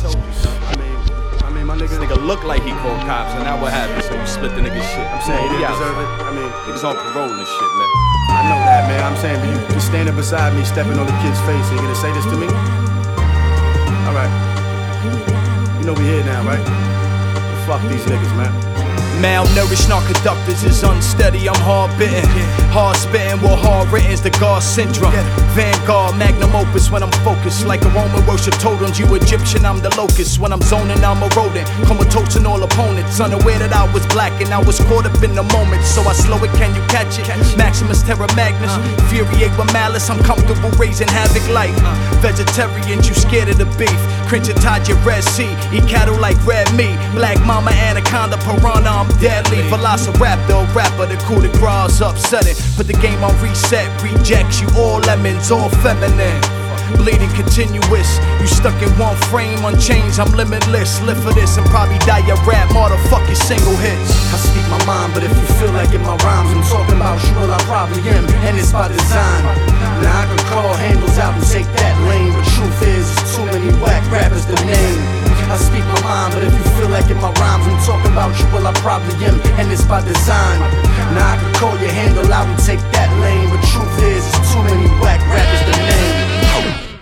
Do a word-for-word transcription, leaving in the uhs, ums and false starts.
told you, son. I mean, I mean, my nigga. This nigga look like he called cops, and now what happened? So you split the nigga's shit. I'm saying he didn't deserve it. I mean, niggas on parole and shit, man. I know that, man. I'm saying, but you, you standing beside me, stepping on the kid's face, and you gonna say this to me? All right. You know we here now, right? Well, fuck these niggas, man. Malnourished narcoductors is unsteady, I'm hard-bitten. Hard spitting, well hard-written's the God syndrome. Vanguard, magnum opus when I'm focused. Like a Roman worship totems, you Egyptian, I'm the locust. When I'm zoning, I'm a rodent, comatose in all opponents. Unaware that I was black and I was caught up in the moment. So I slow it, can you catch it? Maximus Terra Magnus, infuriate with malice. I'm comfortable raising havoc like vegetarians, you scared of the beef. Cringe and Taj your Red Sea, eat cattle like red meat. Black mama, anaconda, piranha, I'm deadly. Velociraptor, rapper, the coup de grace upsetting. Put the game on reset, rejects you all lemons, all feminine. Bleeding continuous, you stuck in one frame, unchanged, I'm limitless. Live for this and probably die your rap, motherfucking single hits. I speak my mind, but if you feel like in my rhymes I'm talking about you, well I probably am, and it's by design. Now I can call handles out and take that lane, but truth is, it's too many whack rappers to name. I speak my mind, but if you feel like in my rhymes I'm talking about you, well I probably am, and it's by design. Now I can call your handle out and take that lane, but truth is, it's too many whack rappers